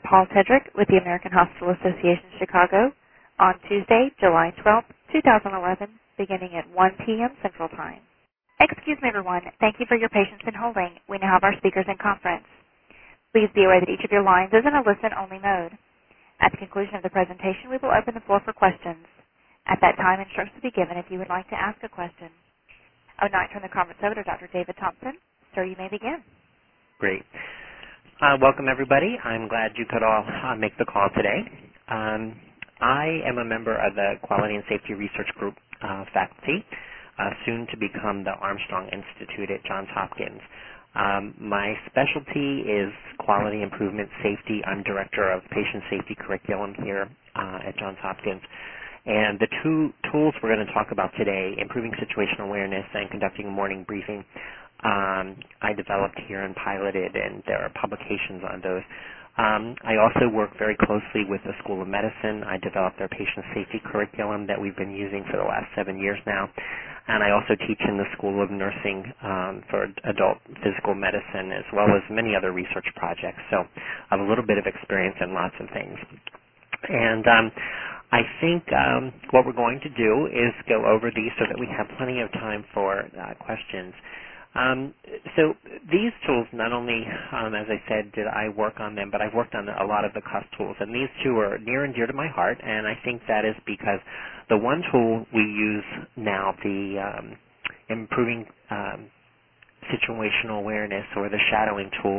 Paul Tedrick with the American Hospital Association Chicago on Tuesday, July 12, 2011, beginning at 1 p.m. Central Time. Excuse me, everyone. Thank you for your patience in holding. We now have our speakers in conference. Please be aware that each of your lines is in a listen-only mode. At the conclusion of the presentation, we will open the floor for questions. At that time, instructions will be given if you would like to ask a question. I would now turn the conference over to Dr. David Thompson. Sir, you may begin. Great. Welcome, everybody. I'm glad you could all make the call today. I am a member of the Quality and Safety Research Group faculty, soon to become the Armstrong Institute at Johns Hopkins. My specialty is quality improvement safety. I'm director of patient safety curriculum here at Johns Hopkins. And the two tools we're going to talk about today, improving situational awareness and conducting a morning briefing, I developed here and piloted, and there are publications on those. I also work very closely with the School of Medicine. I developed their patient safety curriculum that we've been using for the last 7 years now. And I also teach in the School of Nursing for adult physical medicine, as well as many other research projects. So I have a little bit of experience in lots of things. And I think what we're going to do is go over these so that we have plenty of time for questions. So these tools, not only, as I said, did I work on them, but I've worked on a lot of the CUS tools. And these two are near and dear to my heart, and I think that is because the one tool we use now, the improving situational awareness, or the shadowing tool,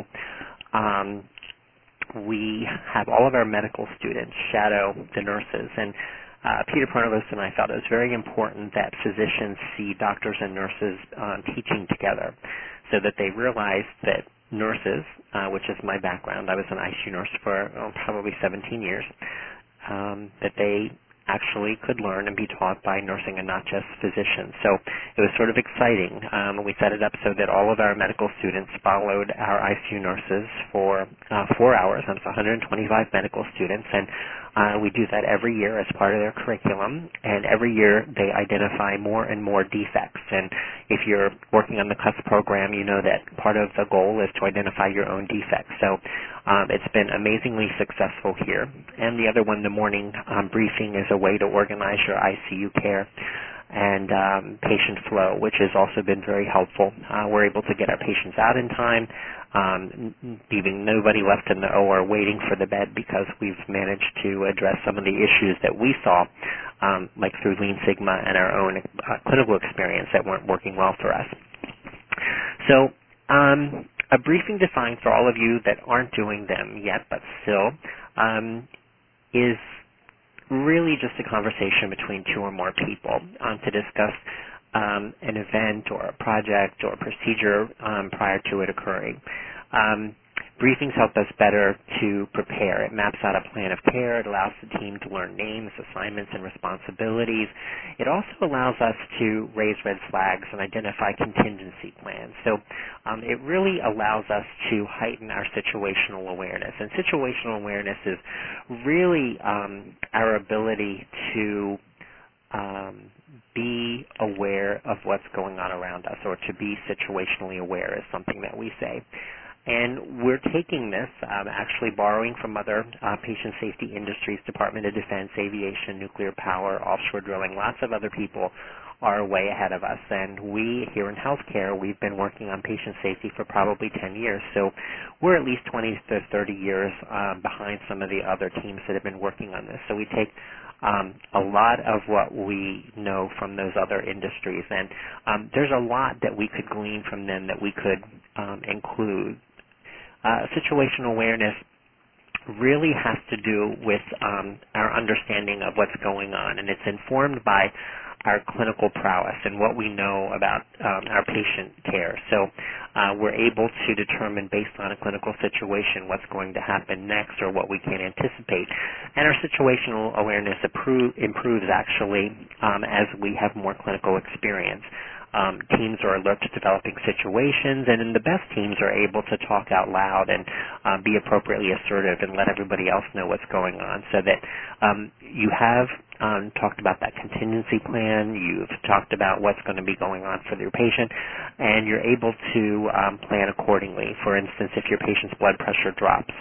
we have all of our medical students shadow the nurses. And Peter Pronovost and I felt it was very important that physicians see doctors and nurses teaching together so that they realize that nurses, which is my background, I was an ICU nurse for probably 17 years, that they actually could learn and be taught by nursing and not just physicians. So it was sort of exciting. We set it up so that all of our medical students followed our ICU nurses for 4 hours. That's 125 medical students, and we do that every year as part of their curriculum, and every year they identify more and more defects. And if you're working on the CUS program, you know that part of the goal is to identify your own defects. So it's been amazingly successful here. And the other one, the morning briefing, is a way to organize your ICU care and patient flow, which has also been very helpful. We're able to get our patients out in time, leaving nobody left in the OR waiting for the bed, because we've managed to address some of the issues that we saw, like through Lean Sigma and our own clinical experience, that weren't working well for us. So a briefing defined for all of you that aren't doing them yet, but still, is really just a conversation between two or more people to discuss an event or a project or a procedure prior to it occurring. Briefings help us better to prepare. It maps out a plan of care. It allows the team to learn names, assignments, and responsibilities. It also allows us to raise red flags and identify contingency plans. So it really allows us to heighten our situational awareness. And situational awareness is really our ability to be aware of what's going on around us, or to be situationally aware is something that we say. And we're taking this, actually borrowing from other patient safety industries, Department of Defense, aviation, nuclear power, offshore drilling. Lots of other people are way ahead of us. And we here in healthcare, we've been working on patient safety for probably 10 years. So we're at least 20 to 30 years behind some of the other teams that have been working on this. So we take a lot of what we know from those other industries. And there's a lot that we could glean from them that we could include. Situational awareness really has to do with our understanding of what's going on, and it's informed by our clinical prowess and what we know about our patient care. So we're able to determine, based on a clinical situation, what's going to happen next or what we can anticipate. And our situational awareness improves, actually, as we have more clinical experience. Teams are alert to developing situations, and in the best teams are able to talk out loud and be appropriately assertive and let everybody else know what's going on, so that you have talked about that contingency plan, you've talked about what's going to be going on for your patient, and you're able to plan accordingly. For instance, if your patient's blood pressure drops,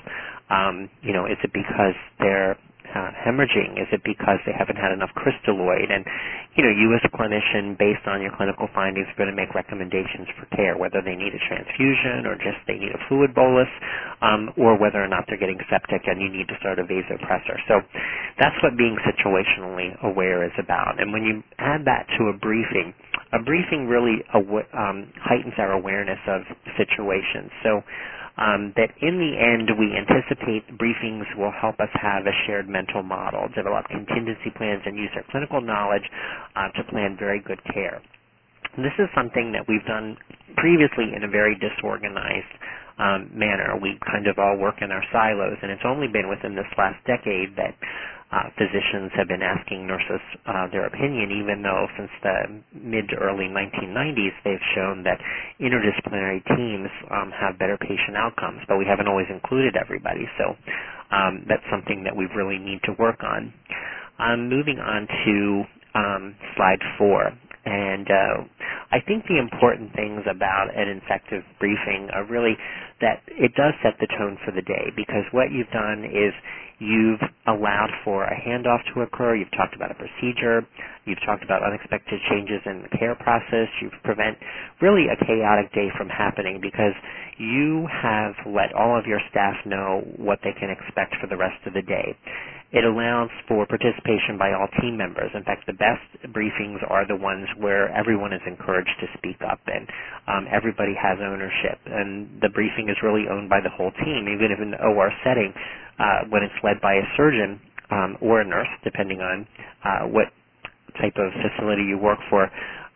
Is it because they're hemorrhaging? Is it because they haven't had enough crystalloid? And, you as a clinician, based on your clinical findings, are going to make recommendations for care, whether they need a transfusion or just they need a fluid bolus, or whether or not they're getting septic and you need to start a vasopressor. So that's what being situationally aware is about. And when you add that to a briefing really heightens our awareness of situations. So that in the end we anticipate briefings will help us have a shared mental model, develop contingency plans, and use our clinical knowledge to plan very good care. And this is something that we've done previously in a very disorganized manner. We kind of all work in our silos, and it's only been within this last decade that physicians have been asking nurses their opinion, even though since the mid to early 1990s they've shown that interdisciplinary teams have better patient outcomes, but we haven't always included everybody. So that's something that we really need to work on. Moving on to slide 4. And I think the important things about an infective briefing are really that it does set the tone for the day, because what you've done is you've allowed for a handoff to occur, you've talked about a procedure, you've talked about unexpected changes in the care process, you've prevent really a chaotic day from happening because you have let all of your staff know what they can expect for the rest of the day. It allows for participation by all team members. In fact, the best briefings are the ones where everyone is encouraged to speak up and everybody has ownership. And the briefing is really owned by the whole team, even if in the OR setting, when it's led by a surgeon or a nurse, depending on what type of facility you work for.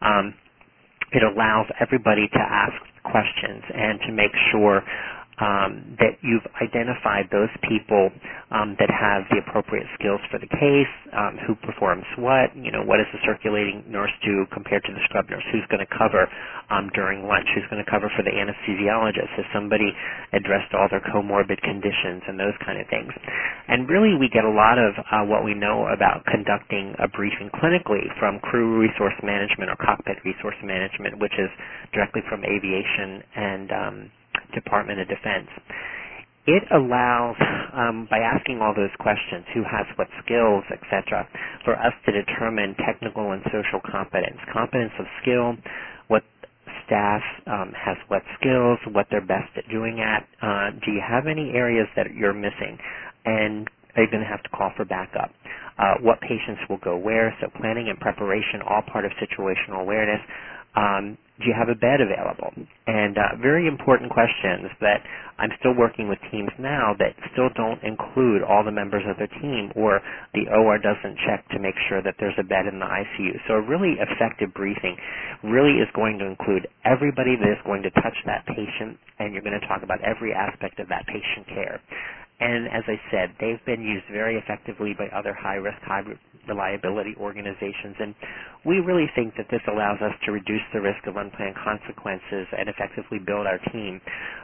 It allows everybody to ask questions and to make sure that you've identified those people that have the appropriate skills for the case, who performs what does the circulating nurse do compared to the scrub nurse, who's going to cover during lunch, who's going to cover for the anesthesiologist, has somebody addressed all their comorbid conditions and those kind of things. And really we get a lot of what we know about conducting a briefing clinically from crew resource management or cockpit resource management, which is directly from aviation and Department of Defense. It allows, by asking all those questions, who has what skills, etc., for us to determine technical and social competence. Competence of skill, what staff has what skills, what they're best at doing at. Do you have any areas that you're missing? And are you going to have to call for backup? What patients will go where? So planning and preparation, all part of situational awareness. Do you have a bed available? And very important questions that I'm still working with teams now that still don't include all the members of the team, or the OR doesn't check to make sure that there's a bed in the ICU. So a really effective briefing really is going to include everybody that is going to touch that patient, and you're going to talk about every aspect of that patient care. And as I said, they've been used very effectively by other high-risk, high-reliability organizations, and we really think that this allows us to reduce the risk of unplanned consequences and effectively build our team.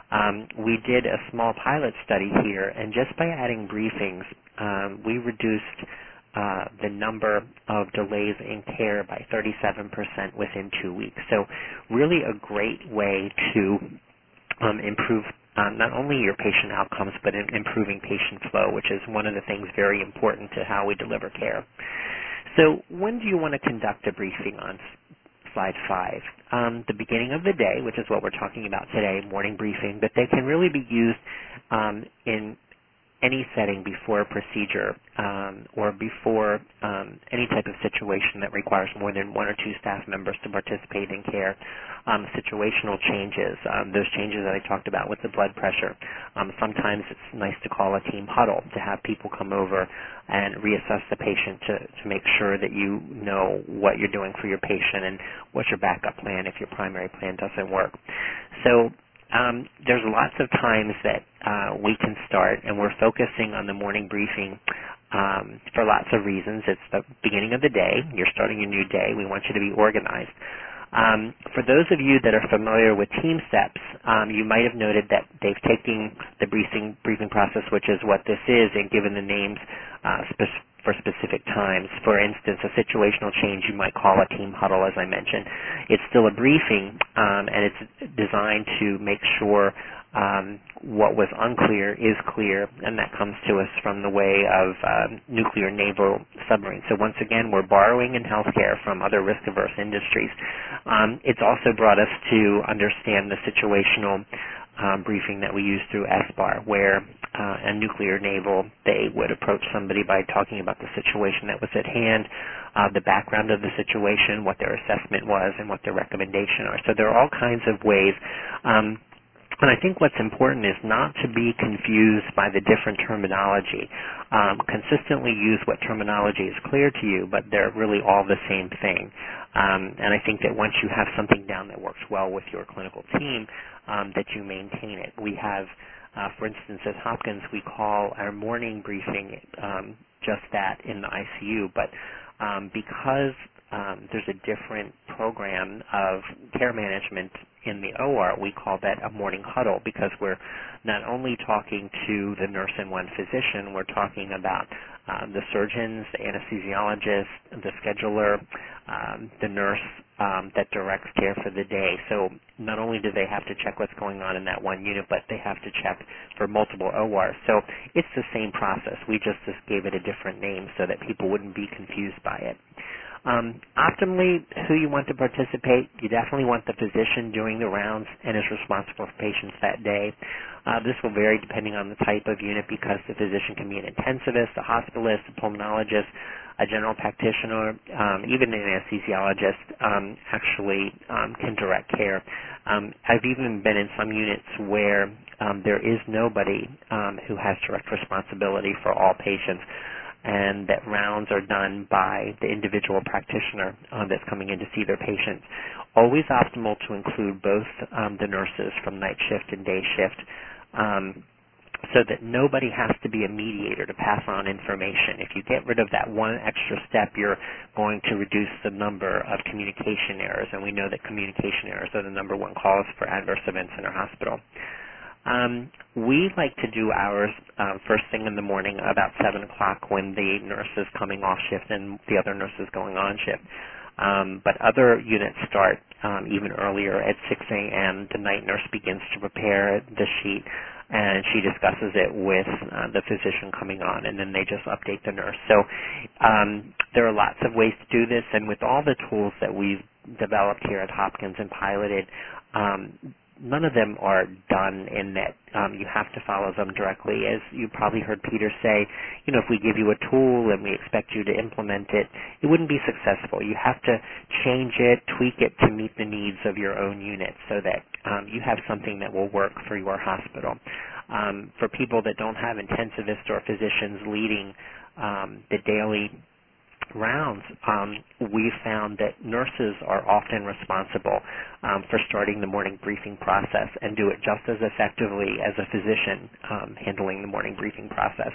We did a small pilot study here, and just by adding briefings, we reduced the number of delays in care by 37% within 2 weeks. So really a great way to improve not only your patient outcomes, but in improving patient flow, which is one of the things very important to how we deliver care. So when do you want to conduct a briefing on slide 5? The beginning of the day, which is what we're talking about today, morning briefing, but they can really be used in any setting before a procedure or before any type of situation that requires more than 1 or 2 staff members to participate in care. Situational changes, those changes that I talked about with the blood pressure. Sometimes it's nice to call a team huddle to have people come over and reassess the patient to make sure that you know what you're doing for your patient and what's your backup plan if your primary plan doesn't work. So there's lots of times that we can start, and we're focusing on the morning briefing for lots of reasons. It's the beginning of the day. You're starting a new day. We want you to be organized. For those of you that are familiar with team steps, you might have noted that they've taken the briefing process, which is what this is, and given the names for specific times. For instance, a situational change you might call a team huddle, as I mentioned. It's still a briefing, and it's designed to make sure what was unclear is clear, and that comes to us from the way of nuclear naval submarines. So once again, we're borrowing in healthcare from other risk-averse industries. It's also brought us to understand the situational briefing that we use through SBAR, where a nuclear naval, they would approach somebody by talking about the situation that was at hand, the background of the situation, what their assessment was, and what their recommendation are. So there are all kinds of ways. And I think what's important is not to be confused by the different terminology. Consistently use what terminology is clear to you, but they're really all the same thing. And I think that once you have something down that works well with your clinical team, that you maintain it. We have, for instance, at Hopkins, we call our morning briefing just that in the ICU, but because there's a different program of care management in the OR, we call that a morning huddle, because we're not only talking to the nurse and one physician, we're talking about the surgeons, the anesthesiologist, the scheduler, the nurse that directs care for the day. So not only do they have to check what's going on in that one unit, but they have to check for multiple ORs. So it's the same process. We just gave it a different name so that people wouldn't be confused by it. Optimally, who you want to participate, you definitely want the physician doing the rounds and is responsible for patients that day. This will vary depending on the type of unit, because the physician can be an intensivist, a hospitalist, a pulmonologist, a general practitioner, even an anesthesiologist actually can direct care. I've even been in some units where there is nobody who has direct responsibility for all patients, and that rounds are done by the individual practitioner that's coming in to see their patients. Always optimal to include both the nurses from night shift and day shift, so that nobody has to be a mediator to pass on information. If you get rid of that one extra step, you're going to reduce the number of communication errors, and we know that communication errors are the number one cause for adverse events in our hospital. We like to do ours first thing in the morning, about 7 o'clock, when the nurse is coming off shift and the other nurse is going on shift. But other units start even earlier at 6 a.m. The night nurse begins to prepare the sheet, and she discusses it with the physician coming on, and then they just update the nurse. So there are lots of ways to do this, and with all the tools that we've developed here at Hopkins and piloted, none of them are done in that you have to follow them directly. As you probably heard Peter say, if we give you a tool and we expect you to implement it, it wouldn't be successful. You have to change it, tweak it to meet the needs of your own unit so that you have something that will work for your hospital. For people that don't have intensivists or physicians leading the daily rounds, we found that nurses are often responsible for starting the morning briefing process and do it just as effectively as a physician handling the morning briefing process.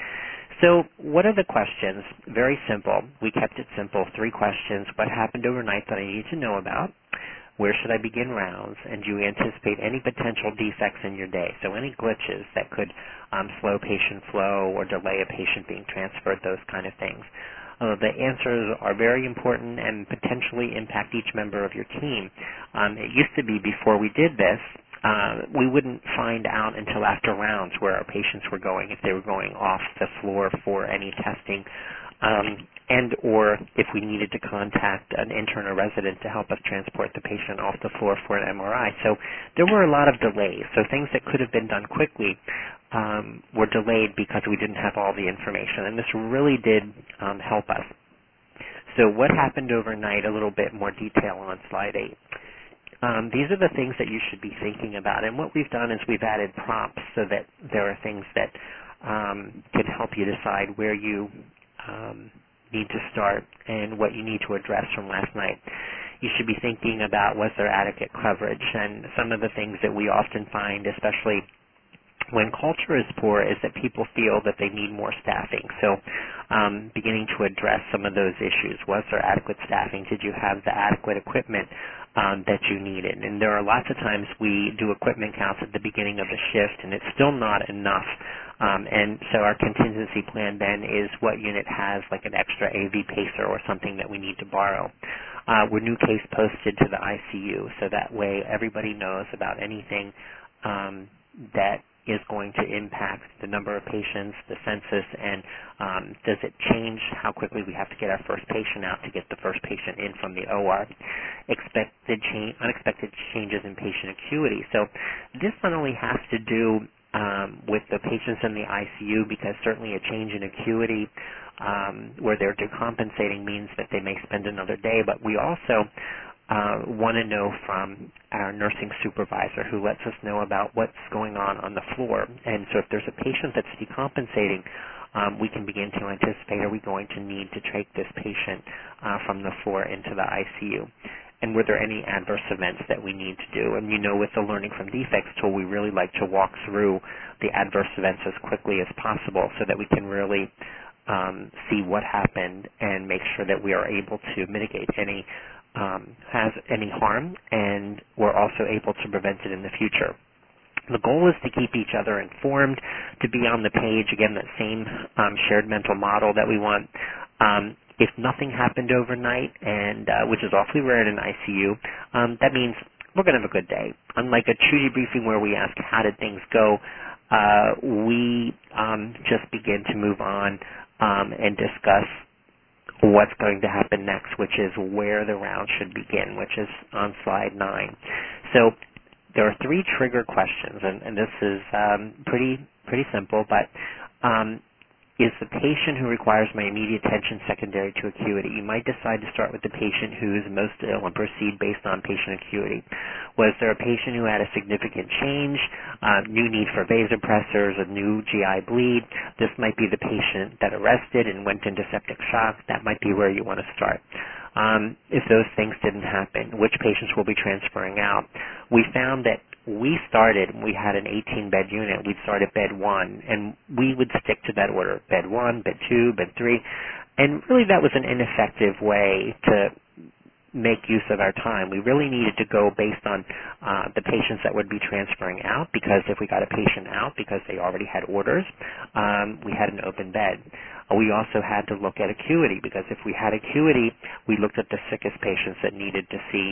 So what are the questions? Very simple. We kept it simple. 3 questions. What happened overnight that I need to know about? Where should I begin rounds? And do you anticipate any potential defects in your day? So any glitches that could slow patient flow or delay a patient being transferred, those kind of things. The answers are very important and potentially impact each member of your team. It used to be before we did this, we wouldn't find out until after rounds where our patients were going, if they were going off the floor for any testing, and or if we needed to contact an intern or resident to help us transport the patient off the floor for an MRI. So there were a lot of delays. So things that could have been done quickly were delayed because we didn't have all the information, and this really did help us. So what happened overnight, a little bit more detail on slide 8. These are the things that you should be thinking about, and what we've done is we've added prompts so that there are things that can help you decide where you need to start and what you need to address from last night. You should be thinking about, was there adequate coverage? And some of the things that we often find, especially when culture is poor, is that people feel that they need more staffing. So beginning to address some of those issues. Was there adequate staffing? Did you have the adequate equipment that you needed? And there are lots of times we do equipment counts at the beginning of the shift, and it's still not enough. And so our contingency plan then is what unit has like an extra AV pacer or something that we need to borrow. We're new case posted to the ICU, so that way everybody knows about anything that is going to impact the number of patients, the census, and does it change how quickly we have to get our first patient out to get the first patient in from the OR? Unexpected changes in patient acuity. So this not only has to do with the patients in the ICU, because certainly a change in acuity where they're decompensating means that they may spend another day, but we also want to know from our nursing supervisor who lets us know about what's going on the floor. And so if there's a patient that's decompensating, we can begin to anticipate, are we going to need to take this patient from the floor into the ICU? And were there any adverse events that we need to do? And with the Learning from Defects tool, we really like to walk through the adverse events as quickly as possible so that we can really see what happened and make sure that we are able to mitigate any harm, and we're also able to prevent it in the future. The goal is to keep each other informed, to be on the page, again, that same shared mental model that we want. If nothing happened overnight, and which is awfully rare in an ICU, that means we're going to have a good day. Unlike a true debriefing where we ask, how did things go, we just begin to move on and discuss what's going to happen next, which is where the round should begin, which is on slide 9. So there are 3 trigger questions, and this is pretty simple, but is the patient who requires my immediate attention secondary to acuity? You might decide to start with the patient who is most ill and proceed based on patient acuity. Was there a patient who had a significant change, new need for vasopressors, a new GI bleed? This might be the patient that arrested and went into septic shock. That might be where you want to start. If those things didn't happen, which patients will be transferring out? We found that we had an 18-bed unit. We'd start at bed 1, and we would stick to that order, bed 1, bed 2, bed 3, and really that was an ineffective way to make use of our time. We really needed to go based on the patients that would be transferring out, because if we got a patient out because they already had orders, we had an open bed. We also had to look at acuity, because if we had acuity, we looked at the sickest patients that needed to see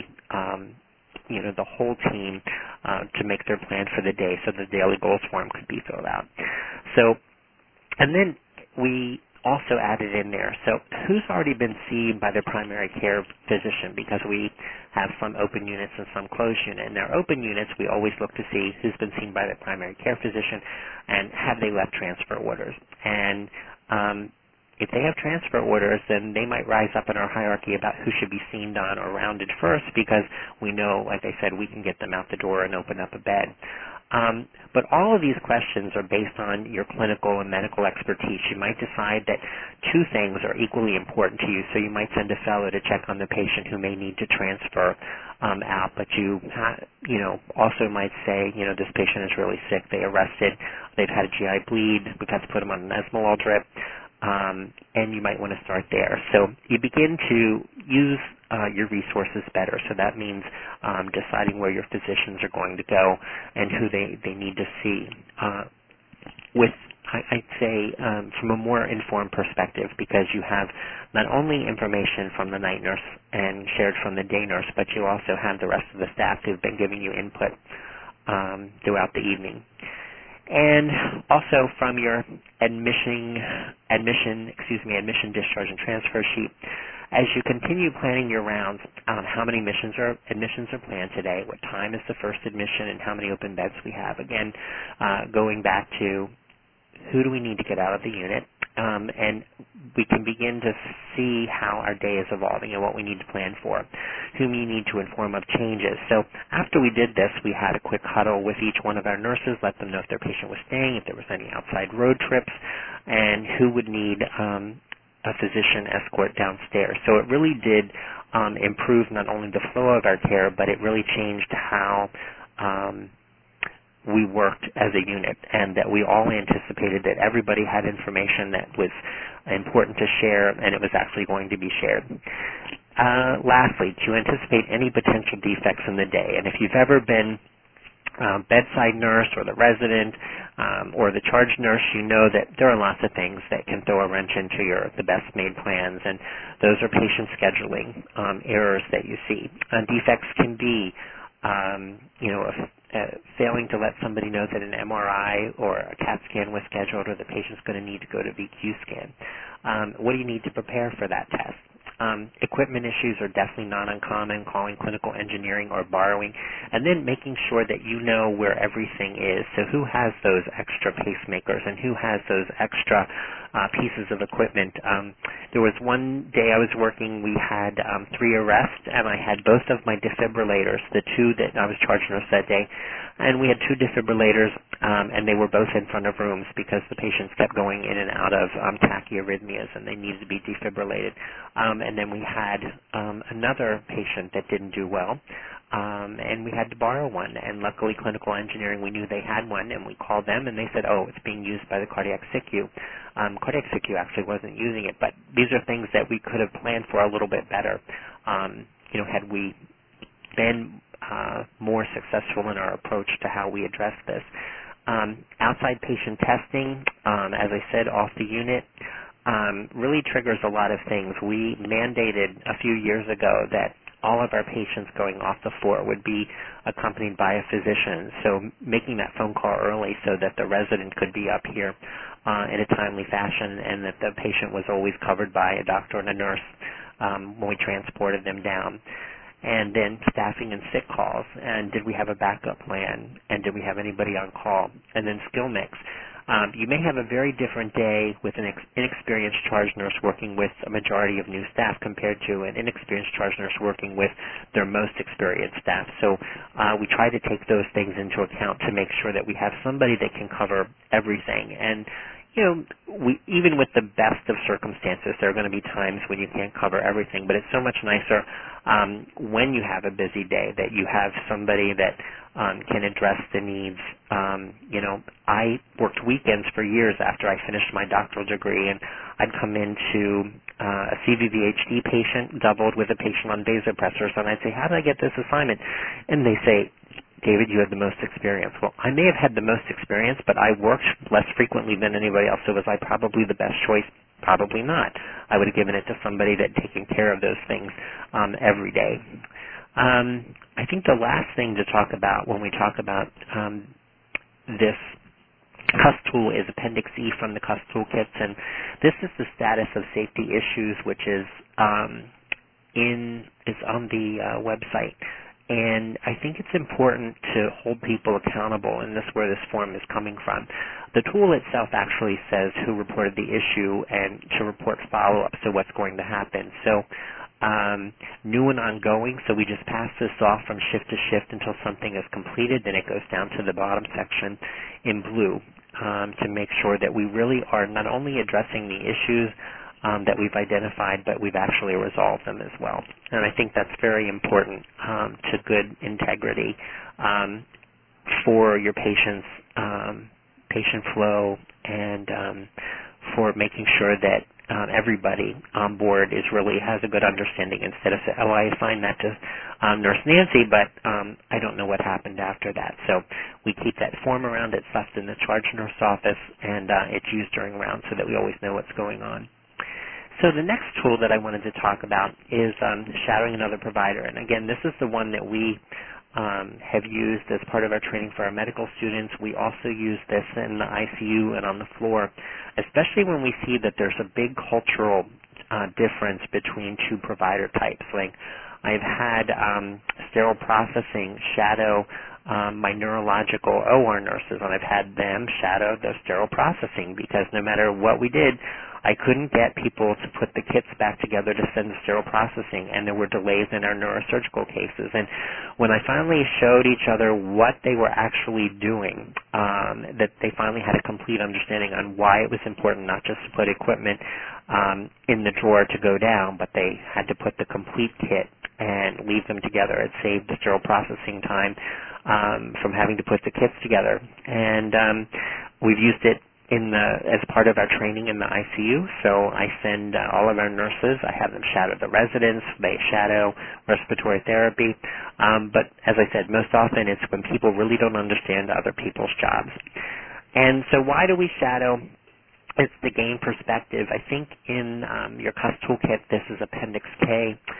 the whole team to make their plan for the day so the daily goals form could be filled out. So, and then we also added in there, so who's already been seen by their primary care physician, because we have some open units and some closed units. In our open units, we always look to see who's been seen by their primary care physician and have they left transfer orders. And if they have transfer orders, then they might rise up in our hierarchy about who should be seen on or rounded first, because we know, like I said, we can get them out the door and open up a bed. But all of these questions are based on your clinical and medical expertise. You might decide that 2 things are equally important to you, so you might send a fellow to check on the patient who may need to transfer out, but you also might say, this patient is really sick, they arrested, they've had a GI bleed, we've had to put them on an esmolol drip, and you might want to start there. So you begin to use your resources better. So that means deciding where your physicians are going to go and who they need to see. I'd say from a more informed perspective, because you have not only information from the night nurse and shared from the day nurse, but you also have the rest of the staff who've been giving you input throughout the evening. And also from your admission, discharge, and transfer sheet, as you continue planning your rounds, how many admissions are planned today, what time is the first admission, and how many open beds we have. Again, going back to who do we need to get out of the unit, and we can begin to see how our day is evolving and what we need to plan for, whom you need to inform of changes. So after we did this, we had a quick huddle with each one of our nurses, let them know if their patient was staying, if there was any outside road trips, and who would need a physician escort downstairs. So it really did improve not only the flow of our care, but it really changed how we worked as a unit, and that we all anticipated that everybody had information that was important to share, and it was actually going to be shared. Lastly, to anticipate any potential defects in the day. And if you've ever been bedside nurse or the resident or the charge nurse, you know that there are lots of things that can throw a wrench into the best made plans, and those are patient scheduling errors that you see. Defects can be failing to let somebody know that an MRI or a CAT scan was scheduled or the patient's going to need to go to VQ scan. What do you need to prepare for that test? Equipment issues are definitely not uncommon, calling clinical engineering or borrowing, and then making sure that you know where everything is. So who has those extra pacemakers and who has those extra pieces of equipment. There was one day I was working, we had 3 arrests, and I had both of my defibrillators, the 2 that I was charge nurse that day, and we had 2 defibrillators, and they were both in front of rooms because the patients kept going in and out of tachyarrhythmias, and they needed to be defibrillated. And then we had another patient that didn't do well, and we had to borrow one. And luckily, clinical engineering, we knew they had one, and we called them, and they said, oh, it's being used by the cardiac SICU. Cardiac SICU actually wasn't using it, but these are things that we could have planned for a little bit better, had we been more successful in our approach to how we address this. Outside patient testing, as I said, off the unit, really triggers a lot of things. We mandated a few years ago that all of our patients going off the floor would be accompanied by a physician, so making that phone call early so that the resident could be up here in a timely fashion and that the patient was always covered by a doctor and a nurse when we transported them down. And then staffing and sick calls, and did we have a backup plan, and did we have anybody on call, and then skill mix. You may have a very different day with an inexperienced charge nurse working with a majority of new staff compared to an inexperienced charge nurse working with their most experienced staff. So we try to take those things into account to make sure that we have somebody that can cover everything. And even with the best of circumstances, there are going to be times when you can't cover everything, but it's so much nicer when you have a busy day that you have somebody that can address the needs. I worked weekends for years after I finished my doctoral degree, and I'd come into a CVVHD patient doubled with a patient on vasopressors, and I'd say, how did I get this assignment? And they say, David, you had the most experience. Well, I may have had the most experience, but I worked less frequently than anybody else, so was I probably the best choice? Probably not. I would have given it to somebody that had taken care of those things every day. I think the last thing to talk about when we talk about this CUS tool is Appendix E from the CUS toolkits, and this is the status of safety issues, which is on the website. And I think it's important to hold people accountable, and this is where this form is coming from. The tool itself actually says who reported the issue and to report follow-up, so what's going to happen. So new and ongoing, so we just pass this off from shift to shift until something is completed, then it goes down to the bottom section in blue to make sure that we really are not only addressing the issues that we've identified, but we've actually resolved them as well. And I think that's very important to good integrity for your patients, patient flow, and for making sure that everybody on board has a good understanding instead of saying, oh, I assigned that to Nurse Nancy, but I don't know what happened after that. So we keep that form around. It's left in the charge nurse office, and it's used during rounds so that we always know what's going on. So the next tool that I wanted to talk about is shadowing another provider. And again, this is the one that we have used as part of our training for our medical students. We also use this in the ICU and on the floor, especially when we see that there's a big cultural difference between 2 provider types. Like I've had sterile processing shadow my neurological OR nurses, and I've had them shadow the sterile processing because no matter what we did, I couldn't get people to put the kits back together to send to sterile processing, and there were delays in our neurosurgical cases. And when I finally showed each other what they were actually doing, that they finally had a complete understanding on why it was important not just to put equipment in the drawer to go down, but they had to put the complete kit and leave them together. It saved the sterile processing time from having to put the kits together. And we've used it as part of our training in the ICU. So I send all of our nurses, I have them shadow the residents, they shadow respiratory therapy. But as I said, most often it's when people really don't understand other people's jobs. And so why do we shadow? It's to gain perspective. I think in your CUS toolkit, this is Appendix K.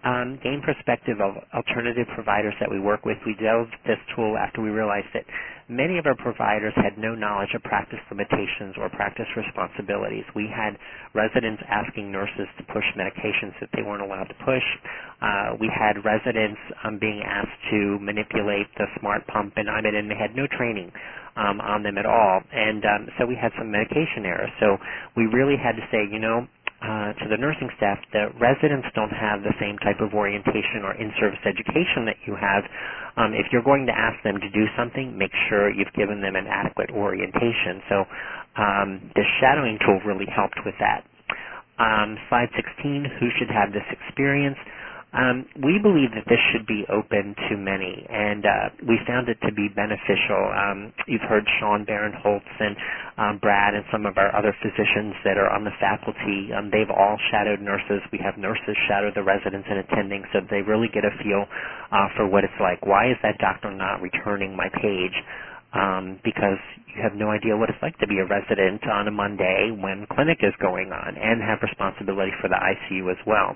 gain perspective of alternative providers that we work with. We developed this tool after we realized that many of our providers had no knowledge of practice limitations or practice responsibilities. We had residents asking nurses to push medications that they weren't allowed to push. We had residents being asked to manipulate the smart pump and IMED, and they had no training on them at all. And so we had some medication errors. So we really had to say, to the nursing staff, the residents don't have the same type of orientation or in-service education that you have. If you're going to ask them to do something, make sure you've given them an adequate orientation. So the shadowing tool really helped with that. Slide 16, who should have this experience? We believe that this should be open to many, and we found it to be beneficial. You've heard Sean Baron-Holtz and Brad and some of our other physicians that are on the faculty. They've all shadowed nurses. We have nurses shadow the residents and attending, so they really get a feel for what it's like. Why is that doctor not returning my page? Because you have no idea what it's like to be a resident on a Monday when clinic is going on and have responsibility for the ICU as well.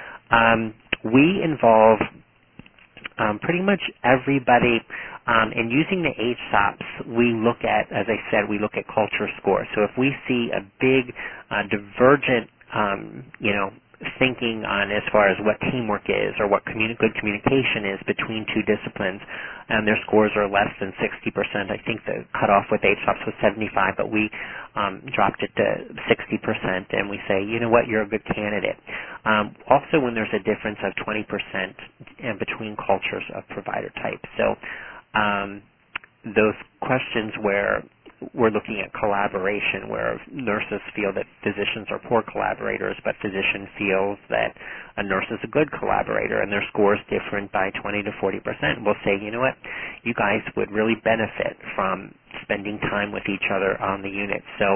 We involve pretty much everybody. In using the HSOPs, we look at, as I said, we look at culture scores. So if we see a big divergent, thinking on as far as what teamwork is or what good communication is between two disciplines, and their scores are less than 60%. I think the cutoff with HSOPs was 75, but we dropped it to 60%, and we say, you know what, you're a good candidate. Also, when there's a difference of 20% in between cultures of provider types. So those questions where we're looking at collaboration, where nurses feel that physicians are poor collaborators, but physician feels that a nurse is a good collaborator, and their scores different by 20 to 40%. We'll say, you know what, you guys would really benefit from spending time with each other on the unit. So,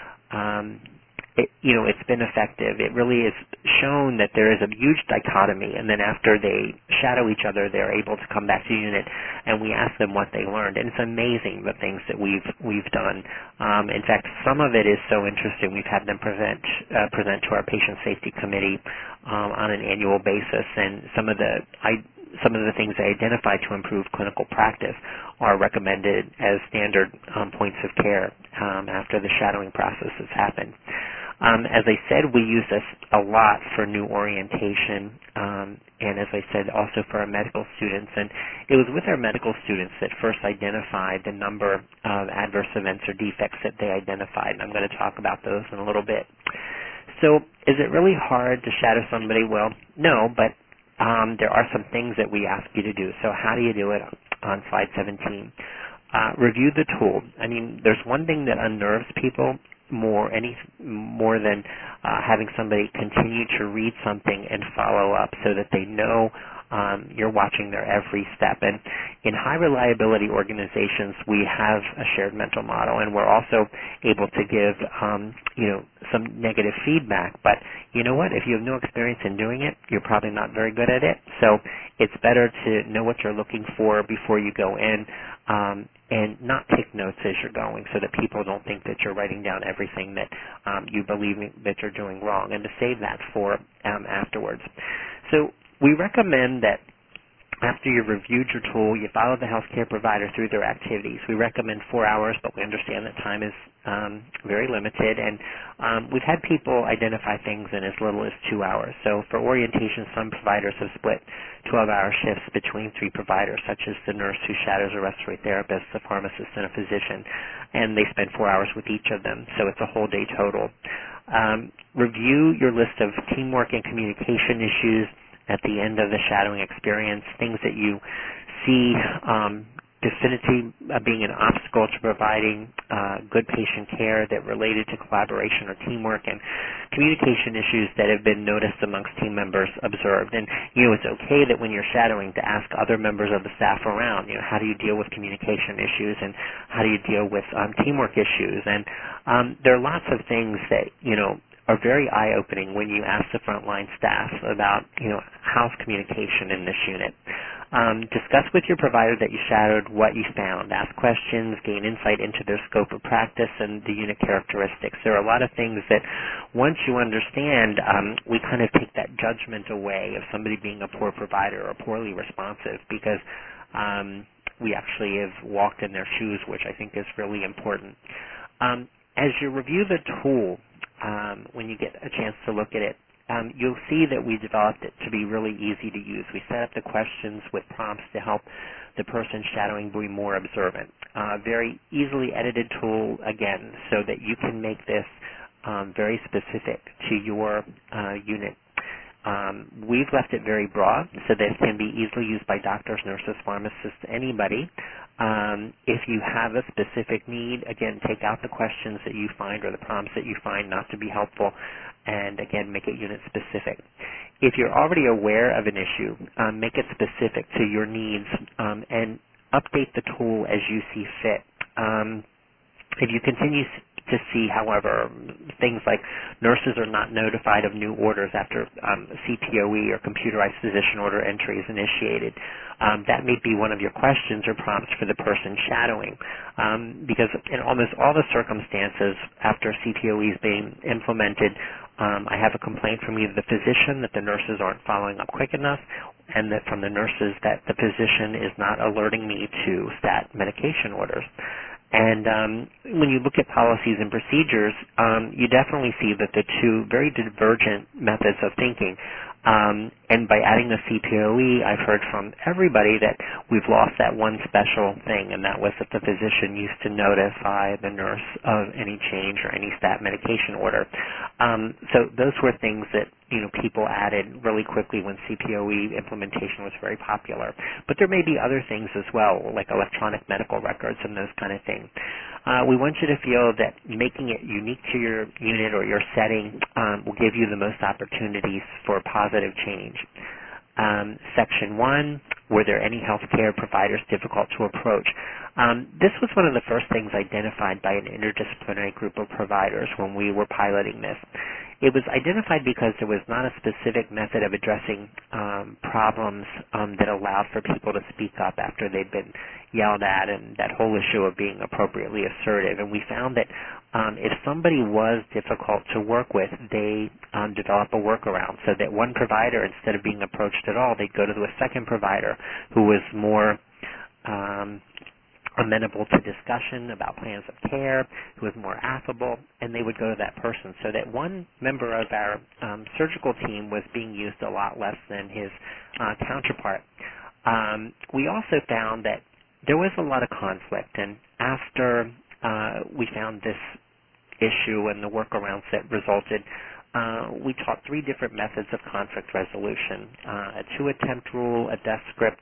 it's been effective. It really is shown that there is a huge dichotomy, and then after they shadow each other, they're able to come back to the unit, and we ask them what they learned. And it's amazing the things that we've done. In fact, some of it is so interesting. We've had them present to our patient safety committee on an annual basis, and some of the things they identify to improve clinical practice are recommended as standard points of care after the shadowing process has happened. As I said, we use this a lot for new orientation, and as I said, also for our medical students. And it was with our medical students that first identified the number of adverse events or defects that they identified, and I'm going to talk about those in a little bit. So is it really hard to shadow somebody? Well, no, but there are some things that we ask you to do. So how do you do it? On slide 17. Review the tool. I mean, there's one thing that unnerves people more than having somebody continue to read something and follow up so that they know you're watching their every step. And in high reliability organizations, we have a shared mental model, and we're also able to give some negative feedback. But you know what? If you have no experience in doing it, you're probably not very good at it. So it's better to know what you're looking for before you go in, and not take notes as you're going, so that people don't think that you're writing down everything that you believe that you're doing wrong, and to save that for afterwards. So we recommend that after you've reviewed your tool, you follow the healthcare provider through their activities. We recommend 4 hours, but we understand that time is very limited, and we've had people identify things in as little as 2 hours. So for orientation, some providers have split 12-hour shifts between 3 providers, such as the nurse who shadows a respiratory therapist, a pharmacist, and a physician, and they spend 4 hours with each of them, so it's a whole day total. Review your list of teamwork and communication issues at the end of the shadowing experience, things that you see definitively being an obstacle to providing good patient care that related to collaboration or teamwork, and communication issues that have been noticed amongst team members observed. And, it's okay that when you're shadowing to ask other members of the staff around, how do you deal with communication issues, and how do you deal with teamwork issues? And there are lots of things that, are very eye-opening when you ask the frontline staff about, how's communication in this unit. Discuss with your provider that you shadowed what you found. Ask questions, gain insight into their scope of practice and the unit characteristics. There are a lot of things that once you understand, we kind of take that judgment away of somebody being a poor provider or poorly responsive because we actually have walked in their shoes, which I think is really important. As you review the tool, when you get a chance to look at it, you'll see that we developed it to be really easy to use. We set up the questions with prompts to help the person shadowing be more observant. Very easily edited tool, again, so that you can make this very specific to your unit. We've left it very broad so that it can be easily used by doctors, nurses, pharmacists, anybody. If you have a specific need, again, take out the questions that you find or the prompts that you find not to be helpful, and again, make it unit specific. If you're already aware of an issue, make it specific to your needs and update the tool as you see fit. If you continue to see, however, things like nurses are not notified of new orders after CPOE or computerized physician order entry is initiated, that may be one of your questions or prompts for the person shadowing. Because in almost all the circumstances after CPOE is being implemented, I have a complaint from either the physician that the nurses aren't following up quick enough, and that from the nurses that the physician is not alerting me to stat medication orders. And when you look at policies and procedures, you definitely see that the two very divergent methods of thinking. And by adding the CPOE, I've heard from everybody that we've lost that one special thing, and that was that the physician used to notify the nurse of any change or any stat medication order. So those were things that people added really quickly when CPOE implementation was very popular. But there may be other things as well, like electronic medical records and those kind of things. We want you to feel that making it unique to your unit or your setting will give you the most opportunities for positive change. Section 1, were there any healthcare providers difficult to approach? This was one of the first things identified by an interdisciplinary group of providers when we were piloting this. It was identified because there was not a specific method of addressing problems that allowed for people to speak up after they'd been yelled at, and that whole issue of being appropriately assertive. And we found that if somebody was difficult to work with, they develop a workaround so that one provider, instead of being approached at all, they'd go to a second provider who was more amenable to discussion about plans of care, who was more affable, and they would go to that person. So that one member of our surgical team was being used a lot less than his counterpart. We also found that there was a lot of conflict, and after we found this issue and the workarounds that resulted, we taught 3 different methods of conflict resolution: a 2-attempt rule, a death script,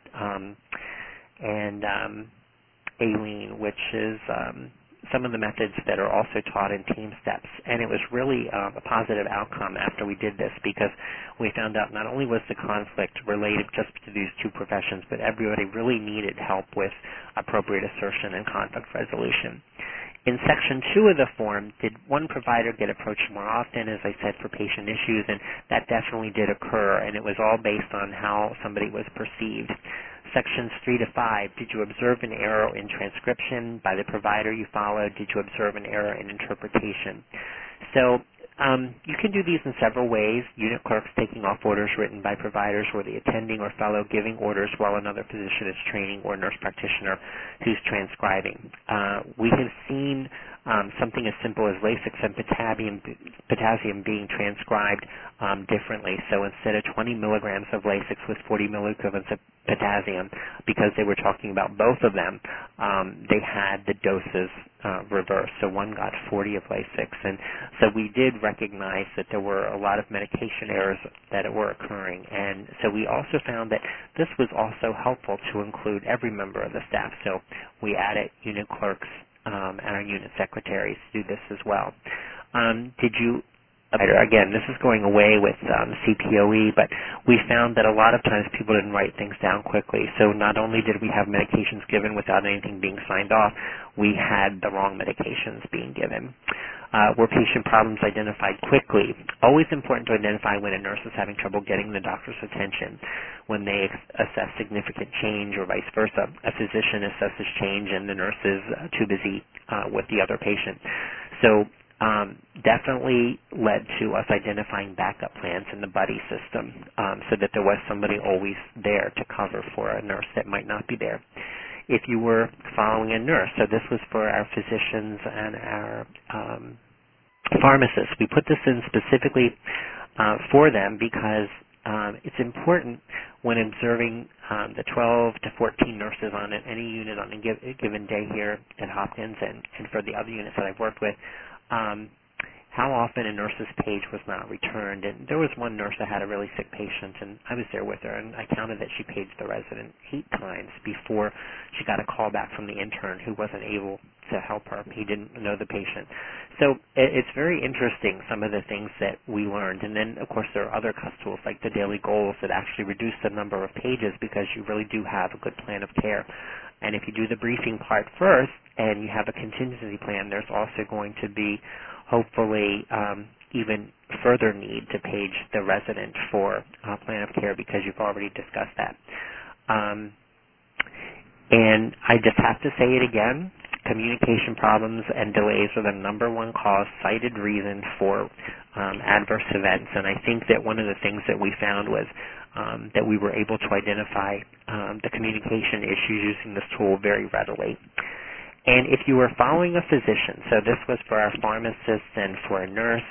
and ALEAN, which is some of the methods that are also taught in team steps. And it was really a positive outcome after we did this, because we found out not only was the conflict related just to these 2 professions, but everybody really needed help with appropriate assertion and conflict resolution. In Section 2 of the form, did one provider get approached more often, as I said, for patient issues? And that definitely did occur, and it was all based on how somebody was perceived. Sections 3 to 5, did you observe an error in transcription by the provider you followed? Did you observe an error in interpretation? So you can do these in several ways: unit clerks taking off orders written by providers, or the attending or fellow giving orders while another physician is training, or nurse practitioner who's transcribing. We have seen something as simple as Lasix and potassium being transcribed differently. So instead of 20 milligrams of Lasix with 40 milliequivalents of potassium, because they were talking about both of them, they had the doses reversed. So one got 40 of Lasix. And so we did recognize that there were a lot of medication errors that were occurring. And so we also found that this was also helpful to include every member of the staff. So we added unit clerks and our unit secretaries to do this as well. Did you Again, this is going away with CPOE, but we found that a lot of times people didn't write things down quickly. So not only did we have medications given without anything being signed off, we had the wrong medications being given. Were patient problems identified quickly? Always important to identify when a nurse is having trouble getting the doctor's attention. When they assess significant change or vice versa, a physician assesses change and the nurse is too busy with the other patient. So definitely led to us identifying backup plans in the buddy system so that there was somebody always there to cover for a nurse that might not be there. If you were following a nurse, so this was for our physicians and our pharmacists. We put this in specifically for them because it's important when observing the 12 to 14 nurses on any unit on a given day here at Hopkins and for the other units that I've worked with, how often a nurse's page was not returned. And there was one nurse that had a really sick patient, and I was there with her, and I counted that she paged the resident 8 times before she got a call back from the intern who wasn't able to help her. He didn't know the patient. So it's very interesting, some of the things that we learned. And then, of course, there are other CUS tools like the daily goals that actually reduce the number of pages because you really do have a good plan of care. And if you do the briefing part first and you have a contingency plan, there's also going to be hopefully even further need to page the resident for a plan of care because you've already discussed that. And I just have to say it again, communication problems and delays are the number one cause, cited reason for adverse events. And I think that one of the things that we found was that we were able to identify the communication issues using this tool very readily. And if you were following a physician, so this was for our pharmacist and for a nurse,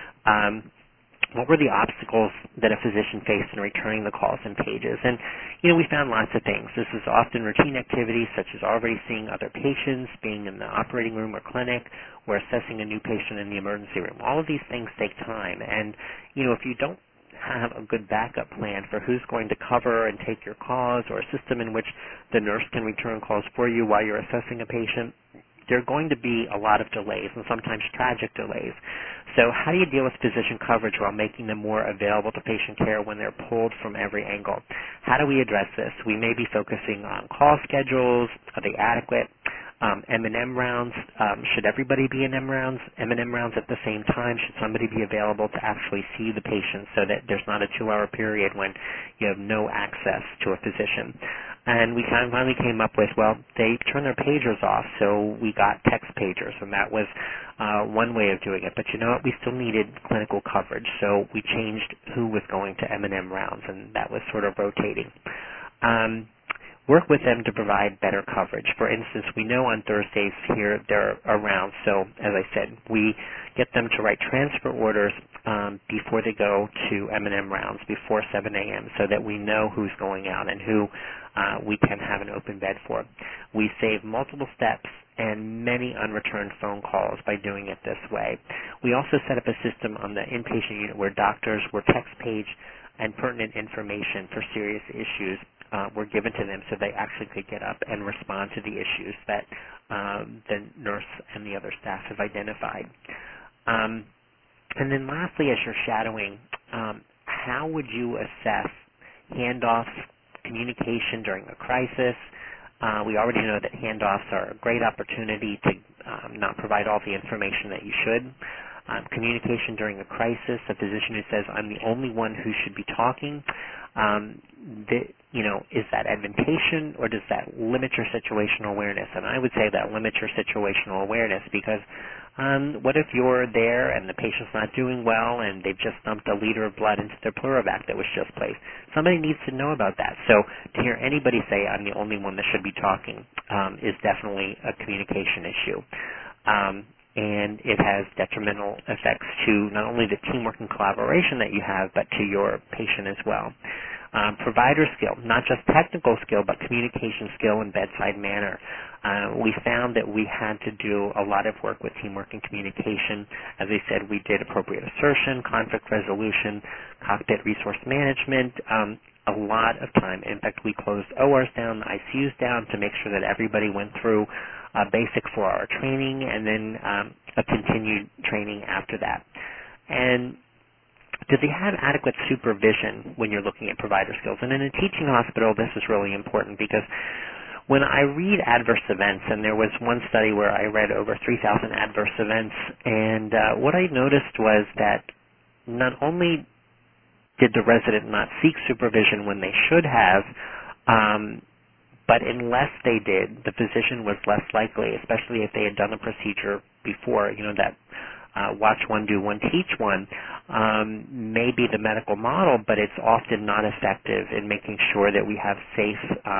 what were the obstacles that a physician faced in returning the calls and pages? And, we found lots of things. This is often routine activities such as already seeing other patients, being in the operating room or clinic, or assessing a new patient in the emergency room. All of these things take time. And, if you don't have a good backup plan for who's going to cover and take your calls or a system in which the nurse can return calls for you while you're assessing a patient, there are going to be a lot of delays and sometimes tragic delays. So how do you deal with physician coverage while making them more available to patient care when they're pulled from every angle? How do we address this? We may be focusing on call schedules. Are they adequate? M&M rounds, should everybody be in M&M rounds at the same time? Should somebody be available to actually see the patient so that there's not a 2-hour period when you have no access to a physician? And we finally came up with, well, they turn their pagers off, so we got text pagers, and that was one way of doing it. But you know what? We still needed clinical coverage, so we changed who was going to M&M rounds, and that was sort of rotating. Work with them to provide better coverage. For instance, we know on Thursdays here there are rounds, so as I said, we get them to write transfer orders before they go to M&M rounds, before 7 a.m., so that we know who's going out and who we can have an open bed for. We save multiple steps and many unreturned phone calls by doing it this way. We also set up a system on the inpatient unit where doctors were text page and pertinent information for serious issues were given to them so they actually could get up and respond to the issues that the nurse and the other staff have identified. And then lastly, as you're shadowing, how would you assess handoffs, communication during a crisis? We already know that handoffs are a great opportunity to not provide all the information that you should. Communication during a crisis, a physician who says, I'm the only one who should be talking, is that advantation or does that limit your situational awareness? And I would say that limits your situational awareness because what if you're there and the patient's not doing well and they've just dumped a liter of blood into their Pleurovac that was just placed? Somebody needs to know about that. So to hear anybody say, I'm the only one that should be talking is definitely a communication issue. And it has detrimental effects to not only the teamwork and collaboration that you have, but to your patient as well. Provider skill, not just technical skill, but communication skill and bedside manner. We found that we had to do a lot of work with teamwork and communication. As I said, we did appropriate assertion, conflict resolution, cockpit resource management, a lot of time. In fact, we closed ORs down, the ICUs down to make sure that everybody went through basic 4-hour training and then a continued training after that. And do they have adequate supervision when you're looking at provider skills? And in a teaching hospital, this is really important because when I read adverse events, and there was one study where I read over 3,000 adverse events, and what I noticed was that not only did the resident not seek supervision when they should have, but unless they did, the physician was less likely, especially if they had done a procedure before, that watch one, do one, teach one, may be the medical model, but it's often not effective in making sure that we have safe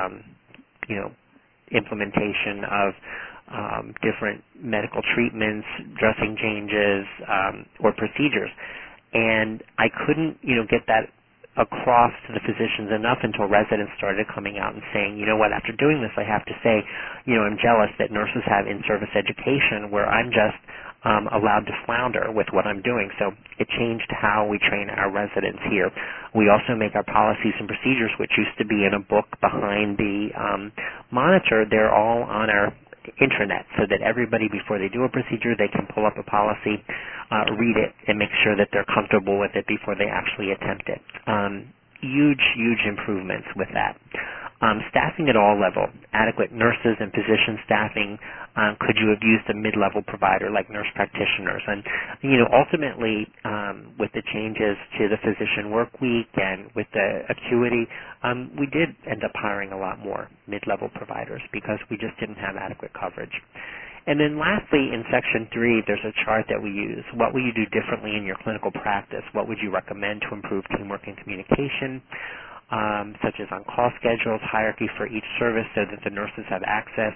implementation of different medical treatments, dressing changes, or procedures. And I couldn't, get that across to the physicians enough until residents started coming out and saying, after doing this, I have to say, I'm jealous that nurses have in-service education where I'm just allowed to flounder with what I'm doing. So it changed how we train our residents here. We also make our policies and procedures, which used to be in a book behind the monitor. They're all on our intranet so that everybody, before they do a procedure, they can pull up a policy, read it, and make sure that they're comfortable with it before they actually attempt it. Huge improvements with that. Staffing at all level, adequate nurses and physician staffing. Could you have used a mid-level provider like nurse practitioners? And, ultimately, with the changes to the physician work week and with the acuity, we did end up hiring a lot more mid-level providers because we just didn't have adequate coverage. And then lastly, in Section 3, there's a chart that we use. What will you do differently in your clinical practice? What would you recommend to improve teamwork and communication? Such as on-call schedules, hierarchy for each service so that the nurses have access,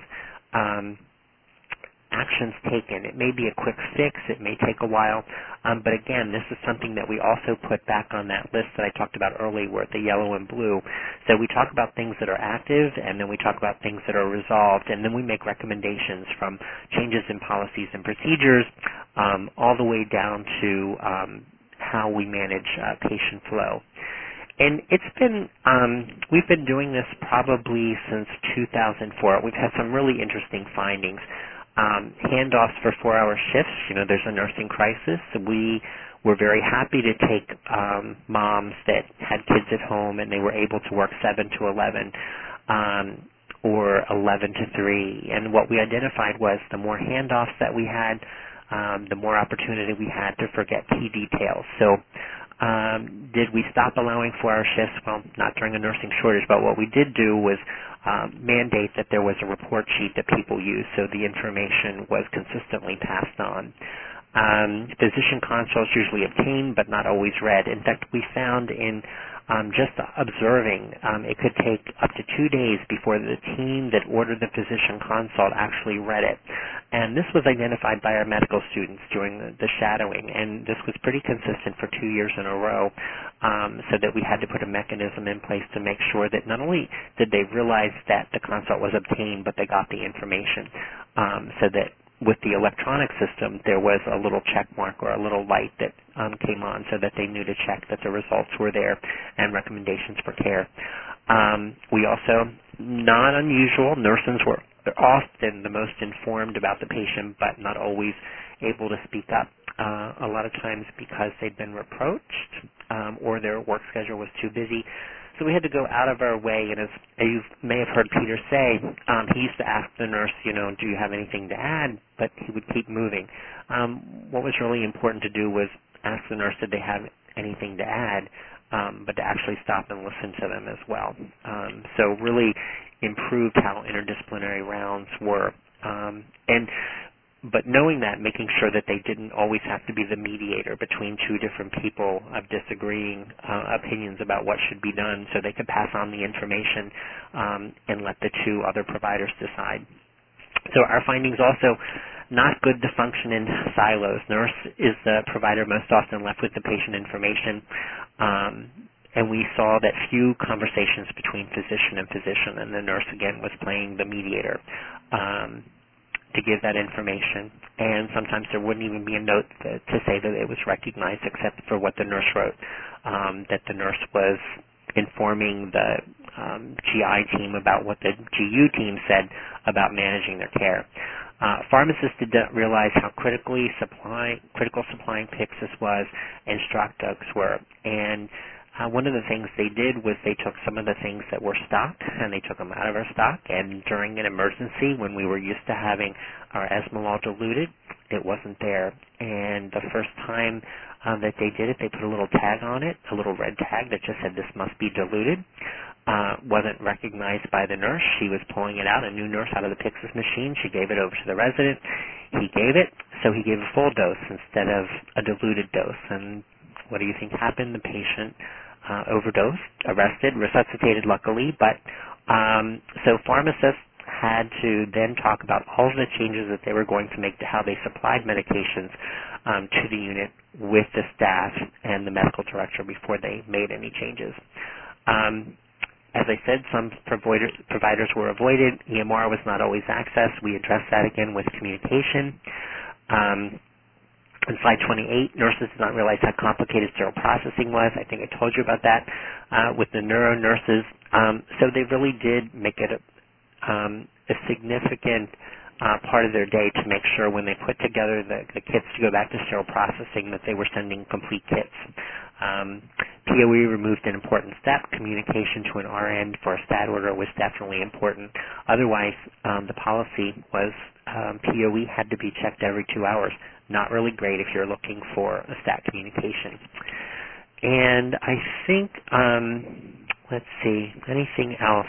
actions taken. It may be a quick fix. It may take a while. But again, this is something that we also put back on that list that I talked about earlier with the yellow and blue. So we talk about things that are active, and then we talk about things that are resolved, and then we make recommendations from changes in policies and procedures all the way down to how we manage patient flow. And it's been, we've been doing this probably since 2004. We've had some really interesting findings. Handoffs for 4-hour shifts. There's a nursing crisis. We were very happy to take moms that had kids at home and they were able to work 7 to 11 or 11 to 3. And what we identified was the more handoffs that we had, the more opportunity we had to forget key details. So did we stop allowing 4-hour shifts? Well, not during a nursing shortage, but what we did do was mandate that there was a report sheet that people used so the information was consistently passed on. Physician consults usually obtained but not always read. In fact, we found in just observing, it could take up to 2 days before the team that ordered the physician consult actually read it. And this was identified by our medical students during the shadowing, and this was pretty consistent for 2 years in a row, so that we had to put a mechanism in place to make sure that not only did they realize that the consult was obtained, but they got the information, so that with the electronic system, there was a little check mark or a little light that came on so that they knew to check that the results were there and recommendations for care. We also, not unusual, nurses were often the most informed about the patient but not always able to speak up. A lot of times because they'd been reproached or their work schedule was too busy. So we had to go out of our way, and as you may have heard Peter say, he used to ask the nurse, do you have anything to add? But he would keep moving. What was really important to do was ask the nurse, did they have anything to add, but to actually stop and listen to them as well. So really improved how interdisciplinary rounds were. But knowing that, making sure that they didn't always have to be the mediator between two different people of disagreeing opinions about what should be done so they could pass on the information and let the two other providers decide. So our findings also, not good to function in silos. Nurse is the provider most often left with the patient information. And we saw that few conversations between physician and physician, and the nurse, again, was playing the mediator to give that information. And sometimes there wouldn't even be a note to say that it was recognized except for what the nurse wrote, that the nurse was informing the GI team about what the GU team said about managing their care. Pharmacists did not realize how critical supplying Pyxis was and shock drugs were. And one of the things they did was they took some of the things that were stocked and they took them out of our stock. And during an emergency, when we were used to having our Esmolol diluted, it wasn't there. And the first time that they did it, they put a little tag on it, a little red tag that just said this must be diluted. Wasn't recognized by the nurse. She was pulling it out, a new nurse out of the Pyxis machine. She gave it over to the resident. He gave it, so he gave a full dose instead of a diluted dose. And what do you think happened? The patient overdosed, arrested, resuscitated luckily, but so pharmacists had to then talk about all of the changes that they were going to make to how they supplied medications to the unit with the staff and the medical director before they made any changes. As I said, some providers were avoided. EMR was not always accessed. We addressed that again with communication. On slide 28, nurses did not realize how complicated sterile processing was. I think I told you about that with the neuro nurses. So they really did make it a significant part of their day to make sure when they put together the kits to go back to sterile processing that they were sending complete kits. POE removed an important step. Communication to an RN for a stat order was definitely important. Otherwise, the policy was POE had to be checked every 2 hours. Not really great if you're looking for a stat communication. And I think, let's see, anything else?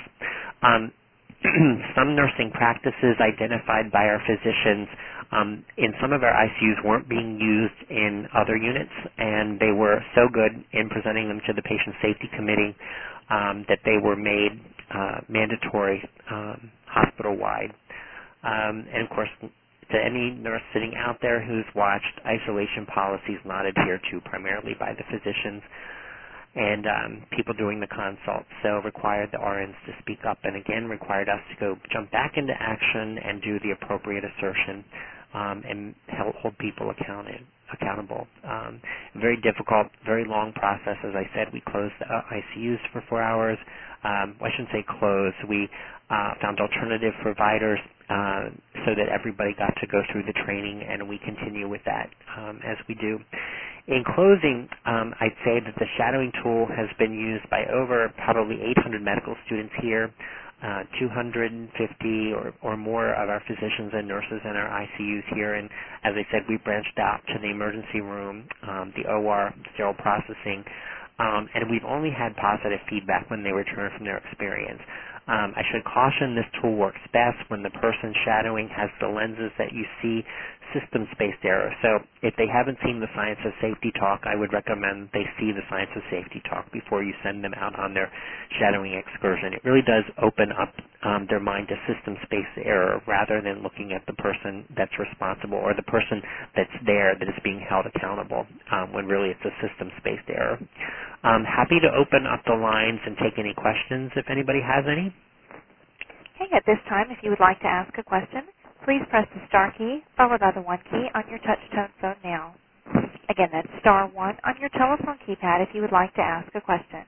Some nursing practices identified by our physicians in some of our ICUs weren't being used in other units, and they were so good in presenting them to the Patient Safety Committee that they were made mandatory hospital-wide. And, of course, to any nurse sitting out there who's watched isolation policies not adhered to primarily by the physicians and people doing the consults, so required the RNs to speak up and again required us to go jump back into action and do the appropriate assertion and hold people accountable. Very difficult, very long process. As I said, we closed the ICUs for 4 hours. I shouldn't say closed. We found alternative providers so that everybody got to go through the training, and we continue with that as we do. In closing, I'd say that the shadowing tool has been used by over probably 800 medical students here, 250 or more of our physicians and nurses in our ICUs here, and as I said, we branched out to the emergency room, the OR, sterile processing, and we've only had positive feedback when they return from their experience. I should caution this tool works best when the person shadowing has the lenses that you see system-spaced error. So if they haven't seen the Science of Safety talk, I would recommend they see the Science of Safety talk before you send them out on their shadowing excursion. It really does open up their mind to system-spaced error rather than looking at the person that's responsible or the person that's there that is being held accountable when really it's a system-spaced error. Happy to open up the lines and take any questions if anybody has any. Okay, at this time, if you would like to ask a question, please press the star key followed by the 1 key on your touch-tone phone now. Again, that's star 1 on your telephone keypad if you would like to ask a question.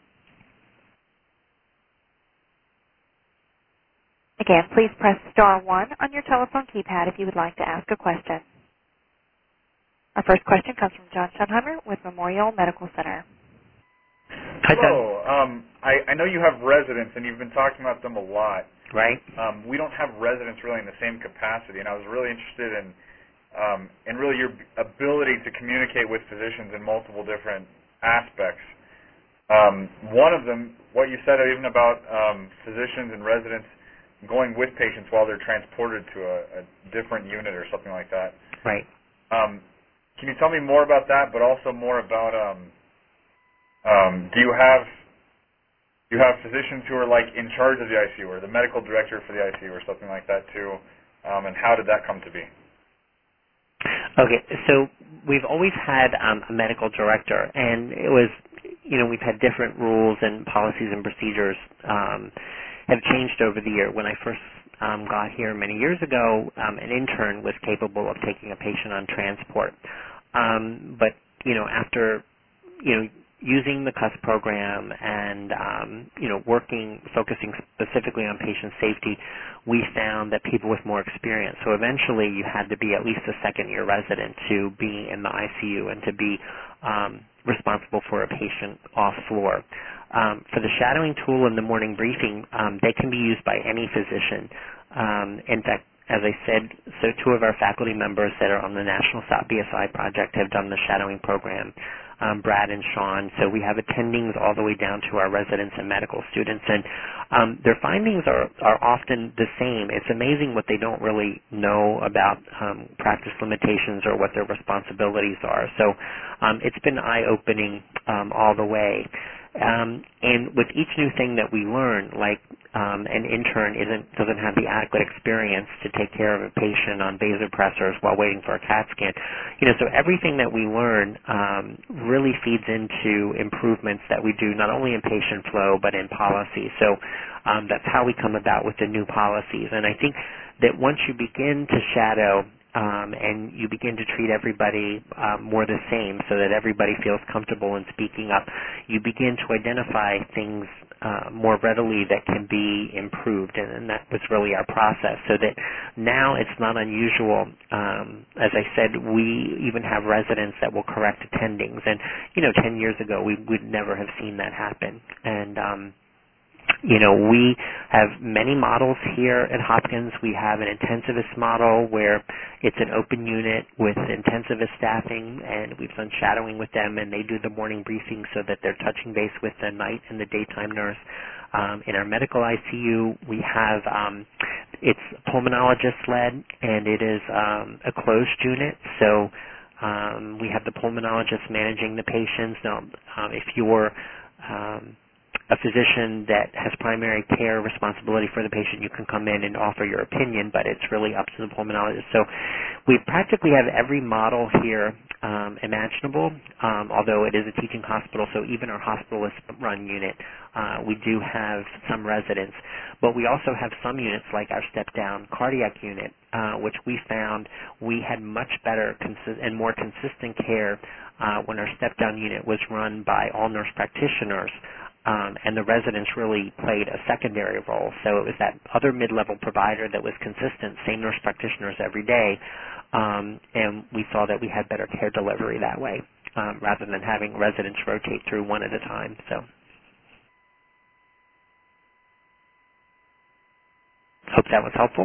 Again, please press star 1 on your telephone keypad if you would like to ask a question. Our first question comes from John Schonheimer with Memorial Medical Center. Hello. I know you have residents, and you've been talking about them a lot. Right. We don't have residents really in the same capacity, and I was really interested in really your ability to communicate with physicians in multiple different aspects. One of them, what you said even about physicians and residents going with patients while they're transported to a different unit or something like that. Right. Can you tell me more about that, but also more about do you have physicians who are like in charge of the ICU or the medical director for the ICU or something like that too, and how did that come to be? Okay, so we've always had a medical director, and it was, we've had different rules and policies and procedures have changed over the year. When I first got here many years ago, an intern was capable of taking a patient on transport. But, after, using the CUS program and focusing specifically on patient safety, we found that people with more experience. So eventually, you had to be at least a second-year resident to be in the ICU and to be responsible for a patient off floor. For the shadowing tool and the morning briefing, they can be used by any physician. In fact, as I said, so 2 of our faculty members that are on the National SOP BSI project have done the shadowing program, Brad and Sean. So we have attendings all the way down to our residents and medical students, and their findings are often the same. It's amazing what they don't really know about practice limitations or what their responsibilities are. So it's been eye-opening all the way. And with each new thing that we learn, like an intern doesn't have the adequate experience to take care of a patient on vasopressors while waiting for a CAT scan. So everything that we learn really feeds into improvements that we do not only in patient flow but in policy. So that's how we come about with the new policies. And I think that once you begin to shadow and you begin to treat everybody more the same so that everybody feels comfortable in speaking up, you begin to identify things more readily that can be improved, and that was really our process. So that now it's not unusual. As I said, we even have residents that will correct attendings, and 10 years ago we would never have seen that happen. And we have many models here at Hopkins. We have an intensivist model where it's an open unit with intensivist staffing, and we've done shadowing with them, and they do the morning briefing so that they're touching base with the night and the daytime nurse. In our medical ICU, we have it's pulmonologist-led, and it is a closed unit, so we have the pulmonologist managing the patients. Now, if you're a physician that has primary care responsibility for the patient, you can come in and offer your opinion, but it's really up to the pulmonologist. So we practically have every model here imaginable, although it is a teaching hospital, so even our hospitalist-run unit, we do have some residents. But we also have some units like our step-down cardiac unit, which we found we had much better and more consistent care when our step-down unit was run by all nurse practitioners. And the residents really played a secondary role. So it was that other mid-level provider that was consistent, same nurse practitioners every day, and we saw that we had better care delivery that way rather than having residents rotate through one at a time. So hope that was helpful.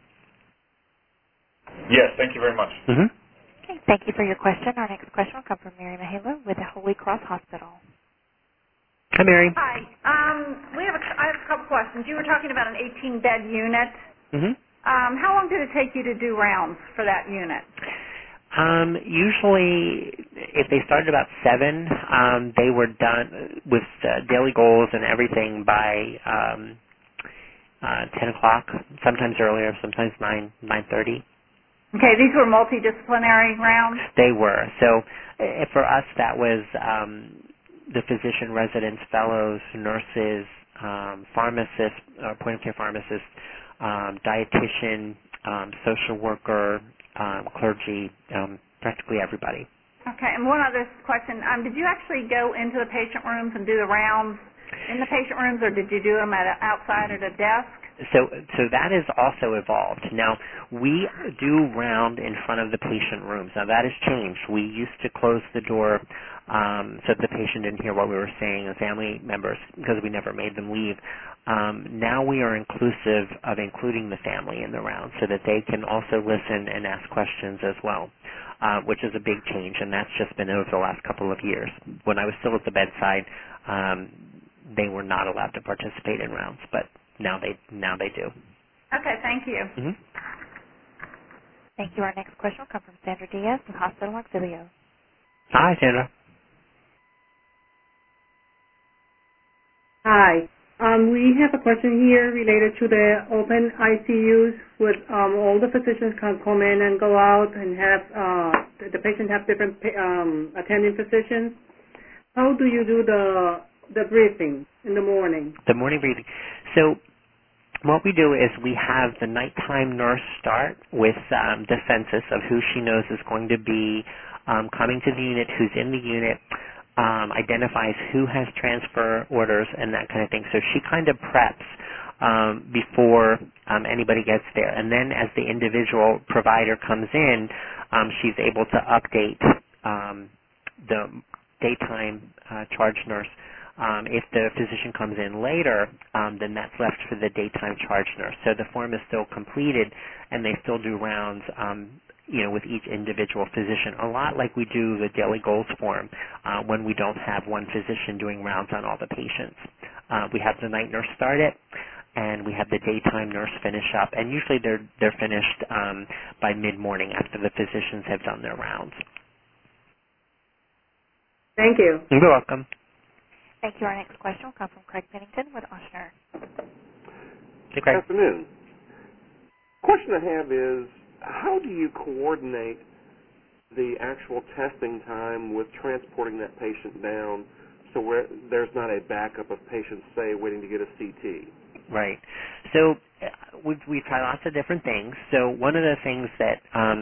Yes, thank you very much. Mm-hmm. Okay, thank you for your question. Our next question will come from Mary Mahalo with the Holy Cross Hospital. Hi, Mary. Hi. I have a couple questions. You were talking about an 18-bed unit. Mm-hmm. How long did it take you to do rounds for that unit? Usually, if they started about 7, they were done with daily goals and everything by 10 o'clock, sometimes earlier, sometimes 9:30. Okay, these were multidisciplinary rounds? They were. So for us, that was the physician, residents, fellows, nurses, pharmacists, point-of-care pharmacists, dietitian, social worker, clergy, practically everybody. Okay, and one other question. Did you actually go into the patient rooms and do the rounds in the patient rooms, or did you do them outside at a desk? So that has also evolved. Now, we do round in front of the patient rooms. Now, that has changed. We used to close the door so the patient didn't hear what we were saying, and family members, because we never made them leave. Now we are inclusive of including the family in the round so that they can also listen and ask questions as well, which is a big change, and that's just been over the last couple of years. When I was still at the bedside, they were not allowed to participate in rounds, but now they do. Okay, thank you. Mm-hmm. Thank you. Our next question will come from Sandra Diaz with Hospital Auxilio. Hi, Sandra. Hi. We have a question here related to the open ICUs with all the physicians can come in and go out and have the patient have different attending physicians. How do you do the briefing in the morning? The morning briefing. So what we do is we have the nighttime nurse start with the census of who she knows is going to be coming to the unit, who's in the unit. identifies who has transfer orders and that kind of thing. So she kind of preps before anybody gets there. And then as the individual provider comes in, she's able to update the daytime charge nurse. If the physician comes in later, then that's left for the daytime charge nurse. So the form is still completed, and they still do rounds, with each individual physician, a lot like we do the daily goals form when we don't have one physician doing rounds on all the patients. We have the night nurse start it, and we have the daytime nurse finish up, and usually they're finished by mid-morning after the physicians have done their rounds. Thank you. You're welcome. Thank you. Our next question will come from Craig Pennington with Ochsner. Hey, Craig. Good afternoon. Question I have is, how do you coordinate the actual testing time with transporting that patient down so where there's not a backup of patients, say, waiting to get a CT? Right. So we've tried lots of different things. So one of the things that,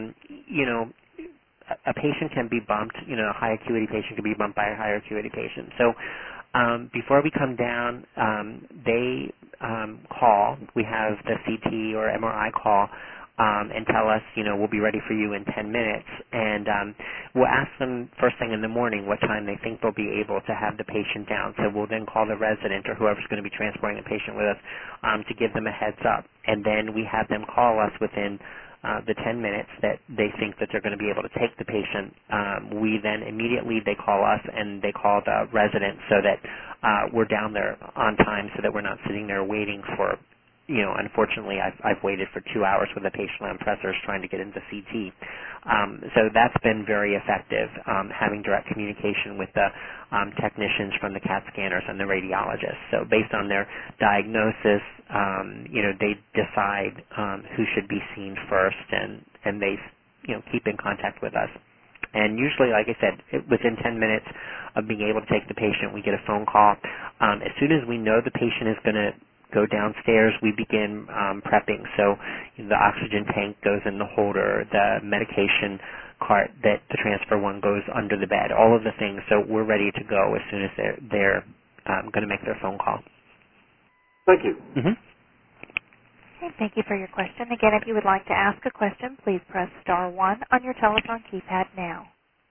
a patient can be bumped, a high acuity patient can be bumped by a higher acuity patient. So before we come down, they call. We have the CT or MRI call and tell us, we'll be ready for you in 10 minutes. And we'll ask them first thing in the morning what time they think they'll be able to have the patient down. So we'll then call the resident or whoever's going to be transporting the patient with us to give them a heads up. And then we have them call us within the 10 minutes that they think that they're going to be able to take the patient. We then immediately, they call us and they call the resident so that we're down there on time so that we're not sitting there waiting for, unfortunately I've waited for 2 hours with a patient on pressors trying to get into CT. So that's been very effective, having direct communication with the technicians from the CAT scanners and the radiologists. So based on their diagnosis, they decide who should be seen first, and they, keep in contact with us. And usually, like I said, within 10 minutes of being able to take the patient, we get a phone call. As soon as we know the patient is going to go downstairs, we begin prepping. So the oxygen tank goes in the holder, the medication cart that the transfer one goes under the bed, all of the things. So we're ready to go as soon as they're going to make their phone call. Thank you. Mm-hmm. Okay, thank you for your question. Again, if you would like to ask a question, please press star 1 on your telephone keypad now.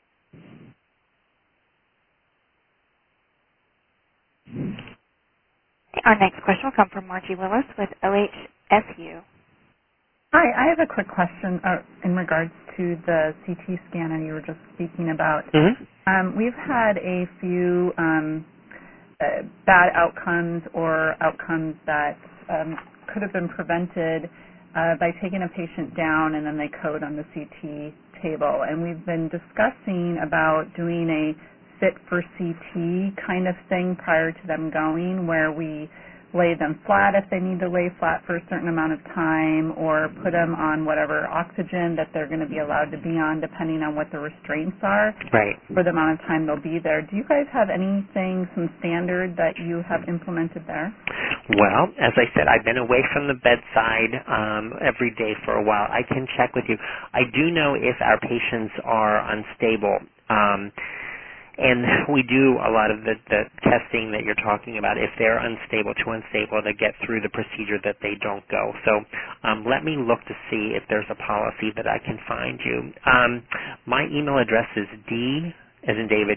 Our next question will come from Margie Willis with OHSU. Hi, I have a quick question in regards to the CT scanner you were just speaking about. Mm-hmm. We've had a few bad outcomes or outcomes that could have been prevented by taking a patient down and then they code on the CT table. And we've been discussing about doing a fit for CT kind of thing prior to them going, where we lay them flat if they need to lay flat for a certain amount of time, or put them on whatever oxygen that they're going to be allowed to be on depending on what the restraints are Right. for the amount of time they'll be there. Do you guys have anything, some standard that you have implemented there? Well, as I said, I've been away from the bedside every day for a while. I can check with you. I do know if our patients are unstable, and we do a lot of the testing that you're talking about. If they're too unstable to get through the procedure, that they don't go. So let me look to see if there's a policy that I can find you. My email address is D, as in David,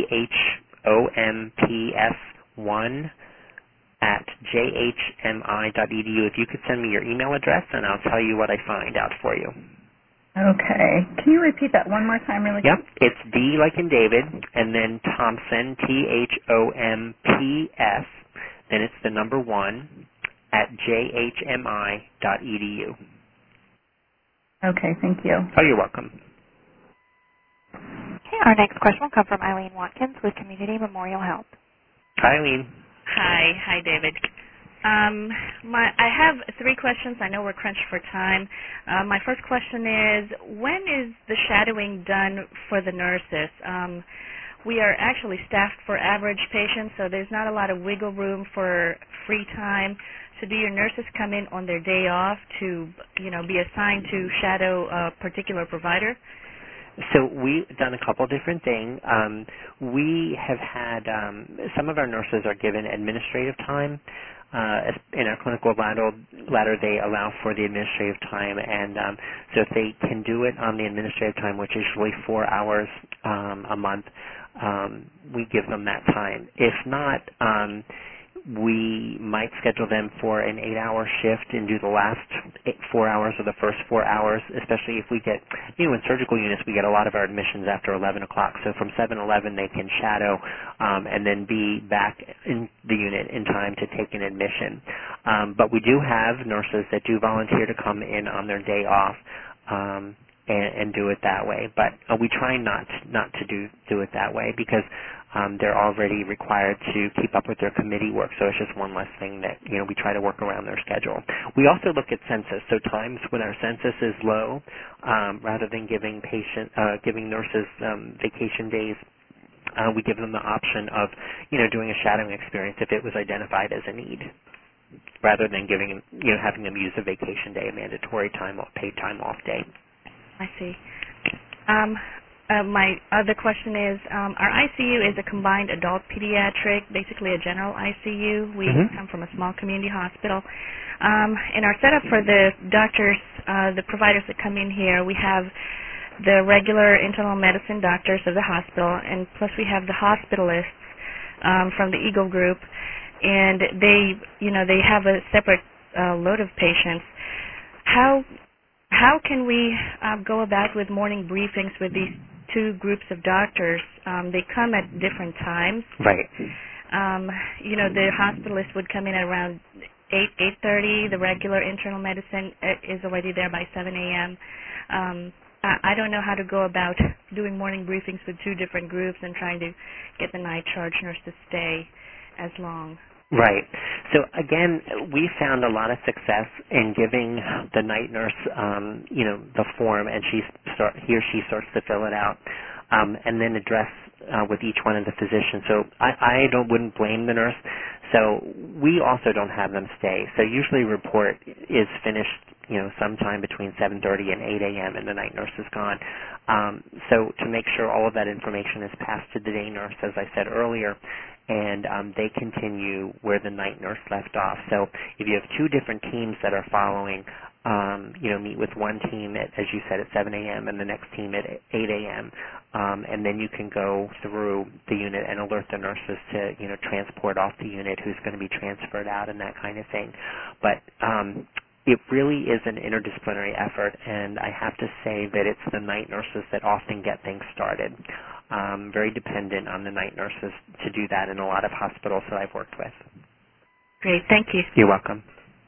THOMPS1 @jhmi.edu. If you could send me your email address, and I'll tell you what I find out for you. Okay. Can you repeat that one more time really quick? Yep. It's D like in David, and then Thompson, THOMPS, then it's the number 1 @jhmi.edu. Okay, thank you. Oh, you're welcome. Okay, our next question will come from Eileen Watkins with Community Memorial Health. Hi, Eileen. Hi, David. I have 3 questions. I know we're crunched for time. My first question is, when is the shadowing done for the nurses? We are actually staffed for average patients, so there's not a lot of wiggle room for free time. So do your nurses come in on their day off to, be assigned to shadow a particular provider? So we've done a couple different things. We have had some of our nurses are given administrative time. In our clinical ladder, they allow for the administrative time, and so if they can do it on the administrative time, which is usually 4 hours a month, we give them that time. If not, we might schedule them for an 8-hour shift and do the last 4 hours or the first 4 hours, especially if we get, in surgical units, we get a lot of our admissions after 11 o'clock. So from 7-11, they can shadow and then be back in the unit in time to take an admission. But we do have nurses that do volunteer to come in on their day off and do it that way. But we try not to do it that way because they're already required to keep up with their committee work, so it's just one less thing that we try to work around their schedule. We also look at census, so times when our census is low, rather than giving nurses vacation days, we give them the option of doing a shadowing experience if it was identified as a need, rather than having them use a vacation day, a mandatory paid time off day. I see. My other question is, our ICU is a combined adult pediatric, basically a general ICU. We come from a small community hospital. In our setup for the doctors, the providers that come in here, we have the regular internal medicine doctors of the hospital, and plus we have the hospitalists from the Eagle Group, and they have a separate load of patients. How can we go about with morning briefings with these two groups of doctors? They come at different times. Right. The hospitalist would come in at around 8:30. The regular internal medicine is already there by 7 a.m. I don't know how to go about doing morning briefings with two different groups and trying to get the night charge nurse to stay as long. Right. So again, we found a lot of success in giving the night nurse, the form, and he or she starts to fill it out, and then address with each one of the physicians. So I wouldn't blame the nurse. So we also don't have them stay. So usually report is finished, sometime between 7:30 and 8 a.m. and the night nurse is gone. So to make sure all of that information is passed to the day nurse, as I said earlier, and they continue where the night nurse left off. So if you have two different teams that are following, meet with one team at, as you said, at 7 a.m. and the next team at 8 a.m., and then you can go through the unit and alert the nurses to, transport off the unit, who's going to be transferred out and that kind of thing. But it really is an interdisciplinary effort, and I have to say that it's the night nurses that often get things started. Very dependent on the night nurses to do that in a lot of hospitals that I've worked with. Great, thank you. You're welcome.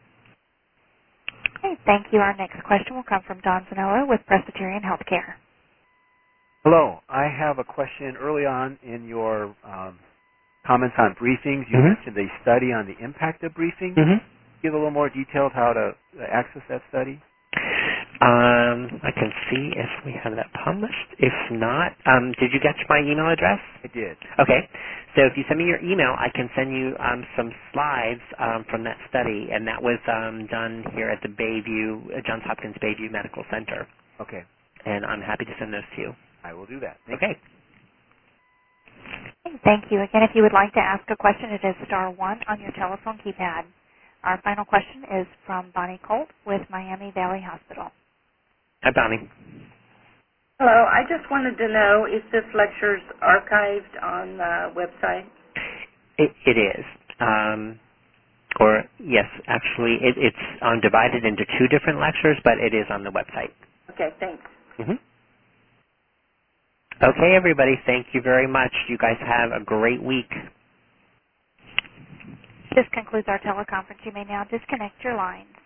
Okay, thank you. Our next question will come from Don Zanello with Presbyterian Healthcare. Hello. I have a question. Early on in your comments on briefings, you mentioned a study on the impact of briefings. Give a little more detail of how to access that study. I can see if we have that published. If not, did you get my email address? I did. Okay. So if you send me your email, I can send you some slides from that study, and that was done here at the Johns Hopkins Bayview Medical Center. Okay. And I'm happy to send those to you. I will do that. Okay. Thank you. Again, if you would like to ask a question, it is *1 on your telephone keypad. Our final question is from Bonnie Colt with Miami Valley Hospital. Hi, Bonnie. Hello. I just wanted to know if this lecture is archived on the website. It is. Yes, actually, it's divided into two different lectures, but it is on the website. Okay, thanks. Okay, everybody, thank you very much. You guys have a great week. This concludes our teleconference. You may now disconnect your lines.